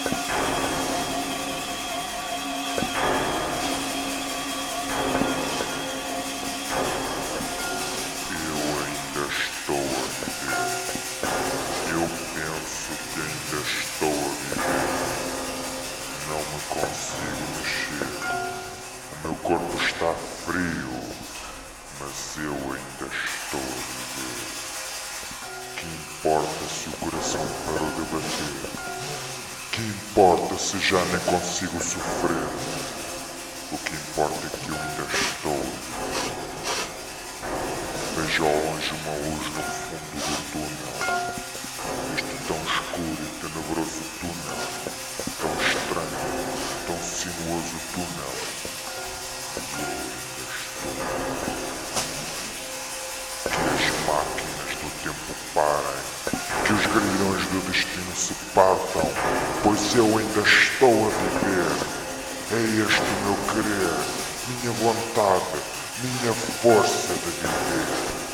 estou a viver. Eu penso que ainda estou a viver. Não me consigo mexer. O meu corpo está frio, mas eu ainda estou a viver. Que importa se o coração parou de bater? Que importa se já nem consigo sofrer? O que importa é que eu ainda estou a viver. Vejo ao longe uma luz no fundo do túnel. Este tão escuro e tenebroso túnel. Tão estranho, tão sinuoso túnel. E eu ainda estou a viver. Que as máquinas do tempo parem. Que os grilhões do destino se partam. Pois eu ainda estou a viver. É este o meu querer, minha vontade, minha força de viver.